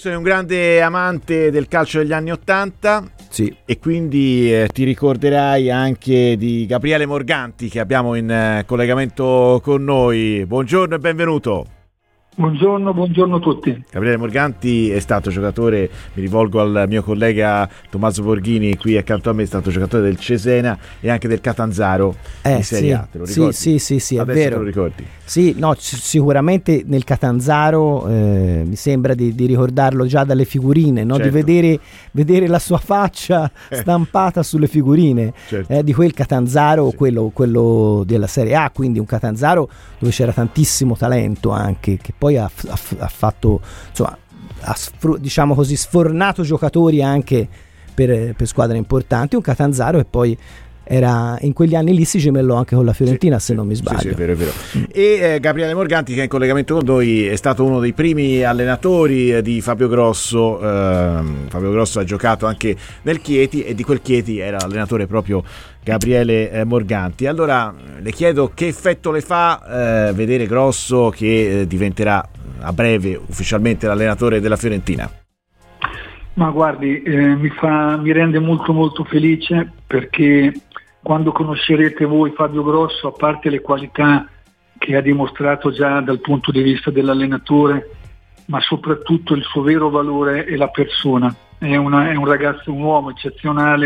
sei un grande amante del calcio degli anni '80. Sì. E quindi ti ricorderai anche di Gabriele Morganti, che abbiamo in collegamento con noi. Buongiorno e benvenuto. Buongiorno a tutti. Gabriele Morganti è stato giocatore, mi rivolgo al mio collega Tommaso Borghini qui accanto a me, è stato giocatore del Cesena e anche del Catanzaro di Serie A. Te lo ricordi? Sì, Adesso è vero. te lo ricordi? Sì, no, sicuramente nel Catanzaro mi sembra di ricordarlo già dalle figurine, no? Certo. Di vedere la sua faccia stampata sulle figurine, certo. di quel Catanzaro, sì. quello della Serie A, quindi un Catanzaro dove c'era tantissimo talento anche, che poi ha fatto, insomma, diciamo così, sfornato giocatori anche per squadre importanti. Un Catanzaro e poi era in quegli anni lì si gemellò anche con la Fiorentina, se non mi sbaglio. Sì, è vero. E Gabriele Morganti, che è in collegamento con noi, è stato uno dei primi allenatori di Fabio Grosso. Fabio Grosso ha giocato anche nel Chieti e di quel Chieti era allenatore proprio Gabriele Morganti. Allora le chiedo che effetto le fa vedere Grosso che diventerà a breve ufficialmente l'allenatore della Fiorentina. Ma guardi, mi rende molto molto felice, perché quando conoscerete voi Fabio Grosso, a parte le qualità che ha dimostrato già dal punto di vista dell'allenatore, ma soprattutto il suo vero valore è la persona. È un ragazzo, un uomo eccezionale,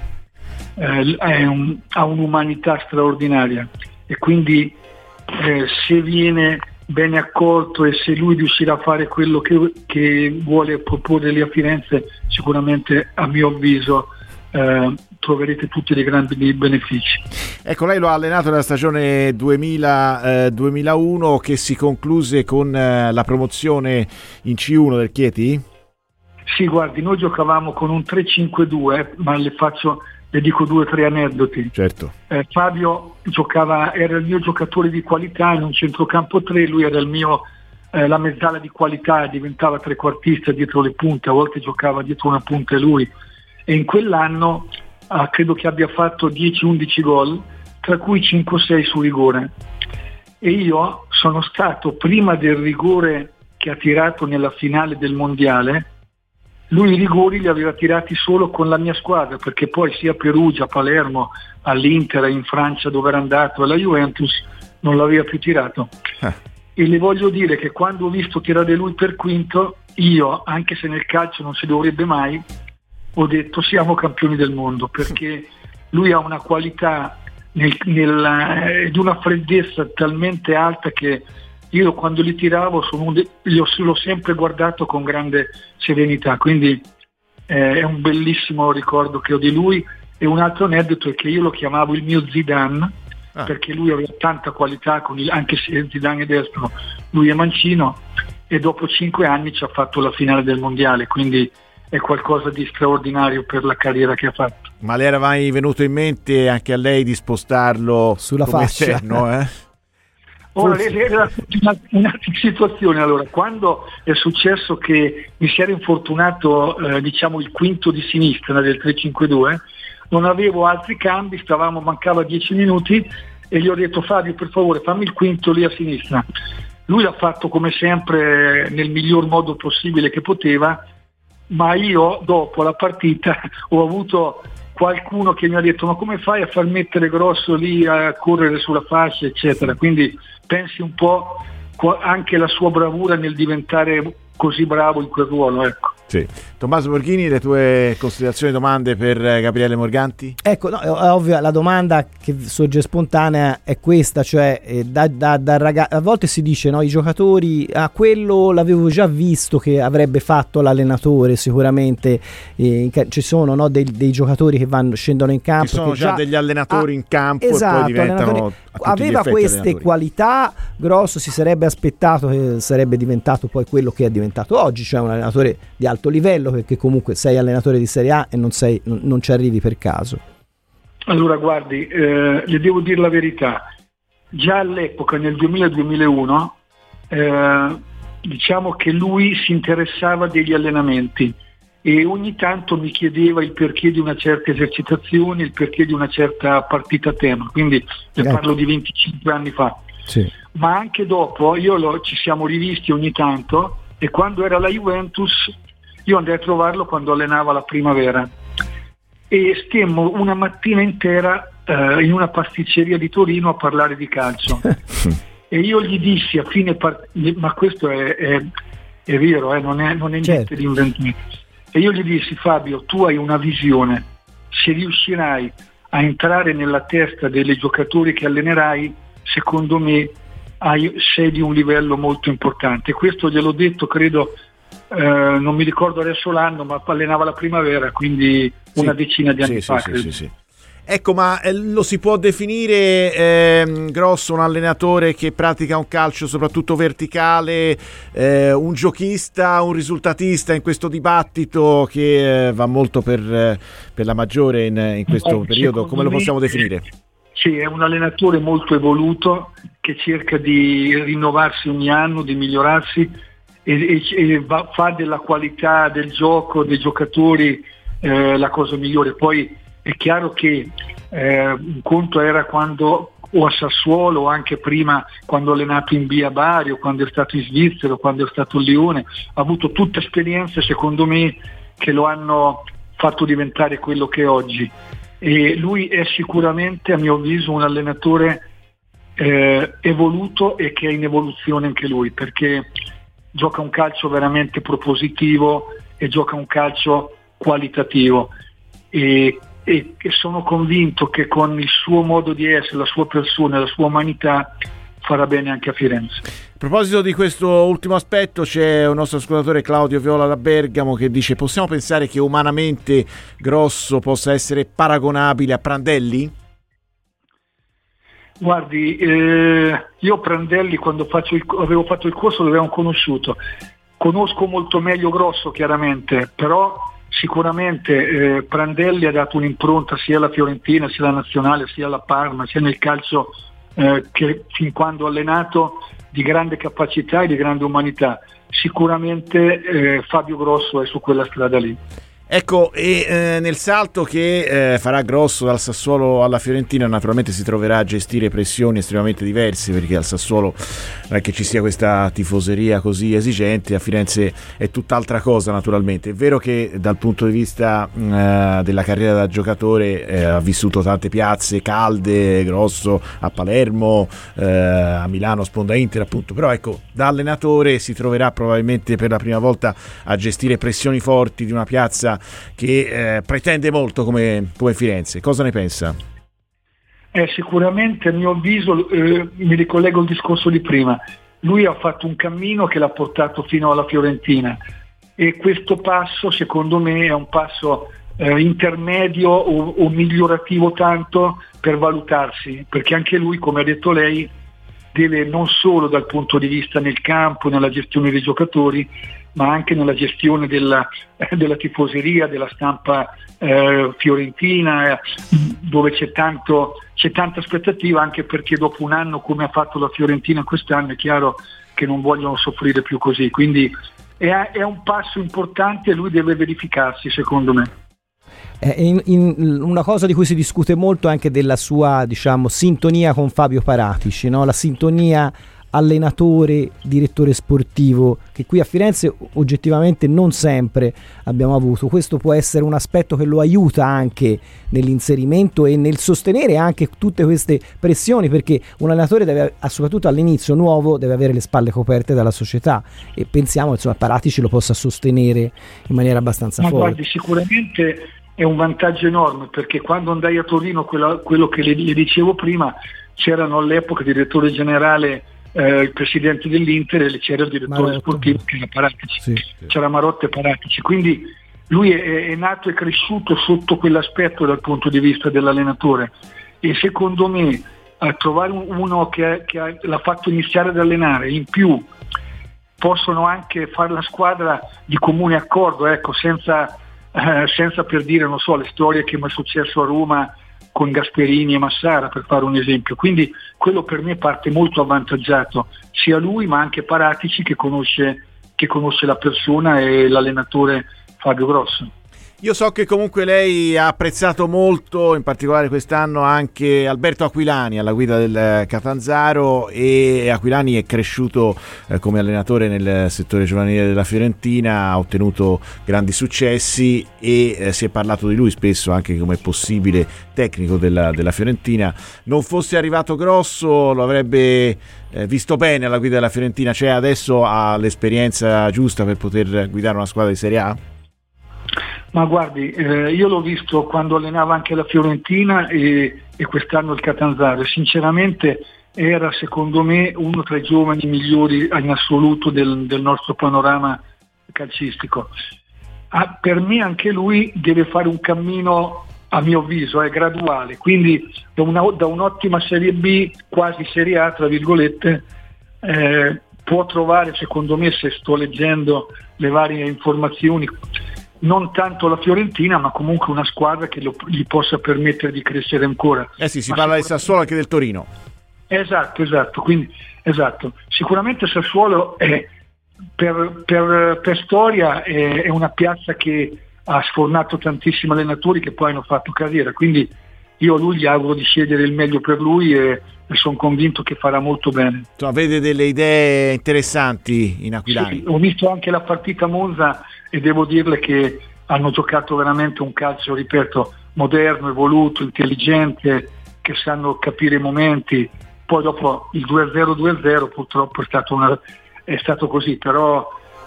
ha un'umanità straordinaria, e quindi se viene bene accolto e se lui riuscirà a fare quello che vuole proporre lì a Firenze, sicuramente, a mio avviso, troverete tutti dei grandi benefici. Ecco, lei lo ha allenato nella stagione 2000-2001 che si concluse con la promozione in C1 del Chieti? Sì, guardi, noi giocavamo con un 3-5-2, ma le dico 2 o 3 aneddoti. Certo. Fabio era il mio giocatore di qualità in un centrocampo 3, lui era la mezzala di qualità, diventava trequartista dietro le punte, a volte giocava dietro una punta lui, e in quell'anno credo che abbia fatto 10-11 gol, tra cui 5-6 su rigore, e io sono stato, prima del rigore che ha tirato nella finale del mondiale, lui i rigori li aveva tirati solo con la mia squadra, perché poi sia a Perugia, a Palermo, all'Inter, in Francia dove era andato, alla Juventus, non l'aveva più tirato. E le voglio dire che quando ho visto tirare lui per quinto, io, anche se nel calcio non si dovrebbe mai, ho detto siamo campioni del mondo, perché lui ha una qualità ed una freddezza talmente alta che io quando li tiravo l'ho sempre guardato con grande serenità, quindi è un bellissimo ricordo che ho di lui. E un altro aneddoto è che io lo chiamavo il mio Zidane, perché lui aveva tanta qualità, anche se Zidane è destro, lui è mancino, e dopo 5 anni ci ha fatto la finale del mondiale, quindi è qualcosa di straordinario per la carriera che ha fatto. Ma le era mai venuto in mente anche a lei di spostarlo sulla come fascia? esterno, Ora, era una situazione. Allora, quando è successo che mi si era infortunato il quinto di sinistra del 3-5-2, non avevo altri cambi, mancava 10 minuti, e gli ho detto Fabio, per favore fammi il quinto lì a sinistra. Lui l'ha fatto come sempre nel miglior modo possibile che poteva, ma io dopo la partita ho avuto qualcuno che mi ha detto ma come fai a far mettere Grosso lì a correre sulla fascia eccetera, quindi pensi un po' anche la sua bravura nel diventare così bravo in quel ruolo, ecco. Sì. Tommaso Borghini, le tue considerazioni, domande per Gabriele Morganti? Ecco, no, è ovvio, la domanda che sorge spontanea è questa, cioè a volte si dice, no, i giocatori, quello l'avevo già visto che avrebbe fatto l'allenatore sicuramente, ci sono, no, dei giocatori che scendono in campo, ci sono già degli allenatori in campo, esatto, e poi diventano aveva queste allenatori. Qualità. Grosso si sarebbe aspettato che sarebbe diventato poi quello che è diventato oggi, cioè un allenatore di alto livello, perché comunque sei allenatore di Serie A e non ci arrivi per caso. Allora guardi, le devo dire la verità, già all'epoca nel 2000-2001 diciamo che lui si interessava degli allenamenti e ogni tanto mi chiedeva il perché di una certa esercitazione, il perché di una certa partita a tema, quindi parlo di 25 anni fa. Sì. Ma anche dopo ci siamo rivisti ogni tanto e quando era alla Juventus io andai a trovarlo quando allenava la Primavera e stiemmo una mattina intera in una pasticceria di Torino a parlare di calcio e io gli dissi a fine ma questo è vero, non è niente di inventato, e io gli dissi: Fabio, tu hai una visione, se riuscirai a entrare nella testa dei giocatori che allenerai, secondo me sei di un livello molto importante. Questo gliel'ho detto, credo, non mi ricordo adesso l'anno, ma allenava la Primavera, quindi una decina di anni fa. Sì. Ecco, ma lo si può definire Grosso un allenatore che pratica un calcio soprattutto verticale, un giochista, un risultatista in questo dibattito che va molto per la maggiore in questo periodo? Come lo possiamo definire? Sì, è un allenatore molto evoluto che cerca di rinnovarsi ogni anno, di migliorarsi e fa della qualità del gioco, dei giocatori la cosa migliore. Poi è chiaro che un conto era quando o a Sassuolo o anche prima quando ha allenato in B a Bari o quando è stato in Svizzera o quando è stato a Lione, ha avuto tutte esperienze secondo me che lo hanno fatto diventare quello che è oggi, e lui è sicuramente a mio avviso un allenatore evoluto e che è in evoluzione anche lui, perché gioca un calcio veramente propositivo e gioca un calcio qualitativo e sono convinto che con il suo modo di essere, la sua persona, la sua umanità farà bene anche a Firenze. A proposito di questo ultimo aspetto, c'è un nostro ascoltatore, Claudio Viola da Bergamo, che dice: possiamo pensare che umanamente Grosso possa essere paragonabile a Prandelli? Guardi, io Prandelli quando avevo fatto il corso l'avevo conosciuto, conosco molto meglio Grosso chiaramente, però sicuramente Prandelli ha dato un'impronta sia alla Fiorentina, sia alla Nazionale, sia alla Parma, sia nel calcio che fin quando ha allenato, di grande capacità e di grande umanità. Sicuramente Fabio Grosso è su quella strada lì. Ecco, e nel salto che farà Grosso dal Sassuolo alla Fiorentina naturalmente si troverà a gestire pressioni estremamente diverse, perché al Sassuolo non è che ci sia questa tifoseria così esigente, a Firenze è tutt'altra cosa naturalmente. È vero che dal punto di vista della carriera da giocatore ha vissuto tante piazze calde, Grosso a Palermo, a Milano sponda Inter appunto, però ecco, da allenatore si troverà probabilmente per la prima volta a gestire pressioni forti di una piazza che pretende molto come Firenze. Cosa ne pensa? Sicuramente a mio avviso mi ricollego al discorso di prima, lui ha fatto un cammino che l'ha portato fino alla Fiorentina e questo passo secondo me è un passo intermedio o migliorativo tanto per valutarsi, perché anche lui, come ha detto lei, deve non solo dal punto di vista nel campo, nella gestione dei giocatori, ma anche nella gestione della tifoseria, della stampa fiorentina, dove c'è tanta aspettativa, anche perché dopo un anno come ha fatto la Fiorentina quest'anno è chiaro che non vogliono soffrire più così, quindi è un passo importante e lui deve verificarsi secondo me. Una cosa di cui si discute molto è anche della sua, diciamo, sintonia con Fabio Paratici, no? La sintonia allenatore, direttore sportivo, che qui a Firenze oggettivamente non sempre abbiamo avuto. Questo può essere un aspetto che lo aiuta anche nell'inserimento e nel sostenere anche tutte queste pressioni, perché un allenatore deve, soprattutto all'inizio nuovo, deve avere le spalle coperte dalla società, e pensiamo insomma Paratici lo possa sostenere in maniera abbastanza forte. Guardi, sicuramente è un vantaggio enorme, perché quando andai a Torino, quello che le dicevo prima, c'erano all'epoca direttore generale il presidente dell'Inter e c'era il direttore Marotta. sportivo che era Paratici, Sì. c'era Marotta e Paratici, quindi lui è nato e cresciuto sotto quell'aspetto dal punto di vista dell'allenatore, e secondo me a trovare uno che l'ha fatto iniziare ad allenare, in più possono anche fare la squadra di comune accordo, ecco, senza per dire, non so, le storie che mi è successo a Roma con Gasperini e Massara, per fare un esempio. Quindi quello per me parte molto avvantaggiato, sia lui ma anche Paratici che conosce la persona e l'allenatore Fabio Grosso. Io so che comunque lei ha apprezzato molto, in particolare quest'anno, anche Alberto Aquilani alla guida del Catanzaro, e Aquilani è cresciuto come allenatore nel settore giovanile della Fiorentina, ha ottenuto grandi successi e si è parlato di lui spesso anche come possibile tecnico della Fiorentina. Non fosse arrivato Grosso, lo avrebbe visto bene alla guida della Fiorentina, cioè adesso ha l'esperienza giusta per poter guidare una squadra di Serie A? Ma guardi, io l'ho visto quando allenava anche la Fiorentina e quest'anno il Catanzaro. Sinceramente era secondo me uno tra i giovani migliori in assoluto del nostro panorama calcistico. Per me anche lui deve fare un cammino, a mio avviso, graduale, quindi da un'ottima Serie B, quasi Serie A tra virgolette, può trovare, secondo me, se sto leggendo le varie informazioni, non tanto la Fiorentina, ma comunque una squadra che gli possa permettere di crescere ancora. Sì, si parla del Sassuolo, anche del Torino. Esatto, quindi sicuramente Sassuolo è, per storia è una piazza che ha sfornato tantissimi allenatori che poi hanno fatto carriera, quindi io a lui gli auguro di scegliere il meglio per lui e sono convinto che farà molto bene. Vede delle idee interessanti in Aquilani? Sì, ho visto anche la partita Monza e devo dirle che hanno giocato veramente un calcio, ripeto, moderno, evoluto, intelligente, che sanno capire i momenti. Poi dopo il 2-0 purtroppo è stato così, però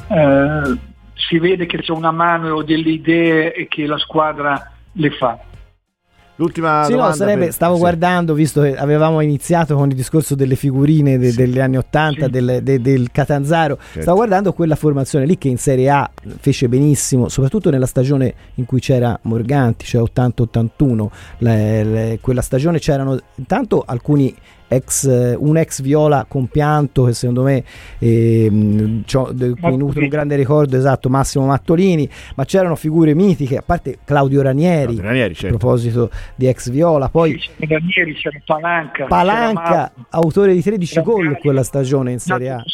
si vede che c'è una mano o delle idee e che la squadra le fa. L'ultima domanda stavo guardando, visto che avevamo iniziato con il discorso delle figurine degli anni 80 del Catanzaro, certo. Stavo guardando quella formazione lì che in Serie A fece benissimo, soprattutto nella stagione in cui c'era Morganti, cioè 80-81. Quella stagione c'erano intanto alcuni un ex Viola compianto che secondo me mi nutre un grande ricordo, esatto, Massimo Mattolini, ma c'erano figure mitiche, a parte Claudio Ranieri certo. A proposito di ex Viola, poi c'era Ranieri, c'era Palanca autore di 13 gol quella stagione in Serie A.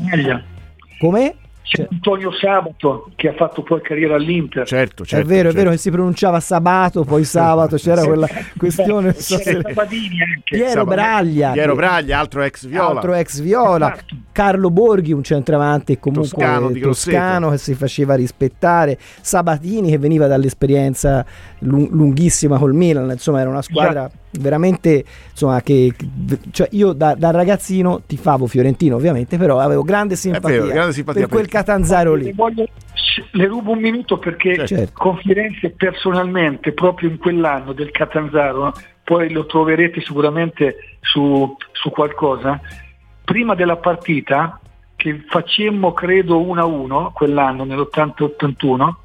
Come? C'è Antonio Sabato che ha fatto poi carriera all'Inter. Certo. È vero che si pronunciava Sabato, poi Sabato, c'era quella questione. Piero Braglia, altro ex Viola. Esatto. Carlo Borghi, un centravanti comunque toscano che si faceva rispettare. Sabatini che veniva dall'esperienza lunghissima col Milan, insomma era una squadra veramente, insomma, cioè io da ragazzino tifavo fiorentino ovviamente, però avevo grande simpatia per quel Catanzaro lì. Le rubo un minuto perché certo. Con Firenze personalmente proprio in quell'anno del Catanzaro, poi lo troverete sicuramente su qualcosa, prima della partita che facemmo credo 1-1 quell'anno nell'80-81,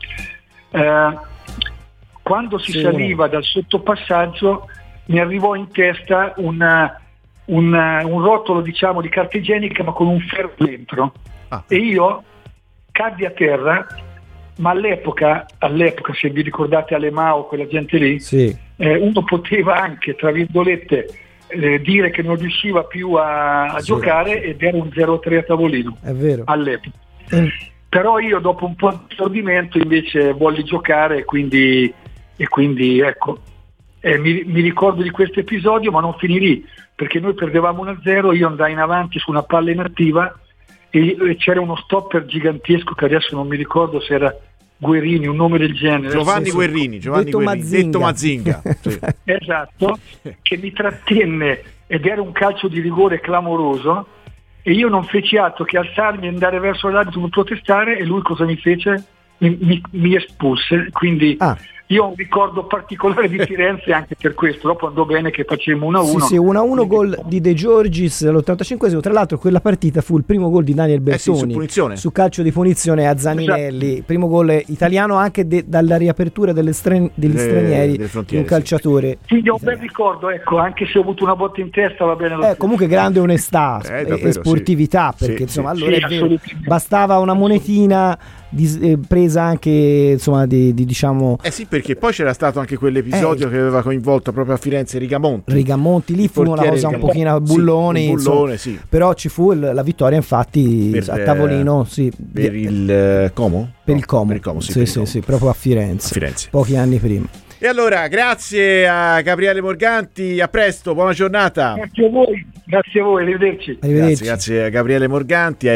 quando si saliva dal sottopassaggio mi arrivò in testa un rotolo, diciamo, di carta igienica ma con un ferro dentro e io caddi a terra, ma all'epoca se vi ricordate Alemao, quella gente lì, uno poteva anche, tra virgolette, dire che non riusciva più a giocare ed era un 0-3 a tavolino. È vero. All'epoca. Però io dopo un po' di stordimento invece volli giocare e quindi ecco. Mi ricordo di questo episodio, ma non finì lì, perché noi perdevamo 1-0, io andai in avanti su una palla inattiva e c'era uno stopper gigantesco che adesso non mi ricordo se era Guerini, un nome del genere. Giovanni Guerini, detto Mazinga. Sì. Esatto, che mi trattenne ed era un calcio di rigore clamoroso e io non feci altro che alzarmi e andare verso l'arbitro per protestare e lui cosa mi fece? Mi espulse, quindi io ho un ricordo particolare di Firenze anche per questo. Dopo andò bene che facemmo 1-1. Sì, 1-1, gol di De Giorgis all'85esimo. Tra l'altro quella partita fu il primo gol di Daniel Bertoni su calcio di punizione a Zaninelli, esatto. Primo gol italiano anche dalla riapertura degli stranieri di un calciatore. Quindi ho un bel ricordo, ecco, anche se ho avuto una botta in testa va bene. Comunque grande onestà e sportività, perché insomma allora è vero, bastava una monetina presa anche insomma diciamo perché poi c'era stato anche quell'episodio che aveva coinvolto proprio a Firenze Rigamonti, lì fu una cosa un pochino a bulloni, sì. Però ci fu la vittoria infatti a tavolino, per il Como? Per il Como, sì, proprio a Firenze, pochi anni prima. E allora, grazie a Gabriele Morganti, a presto, buona giornata. Grazie a voi, arrivederci. Grazie a Gabriele Morganti.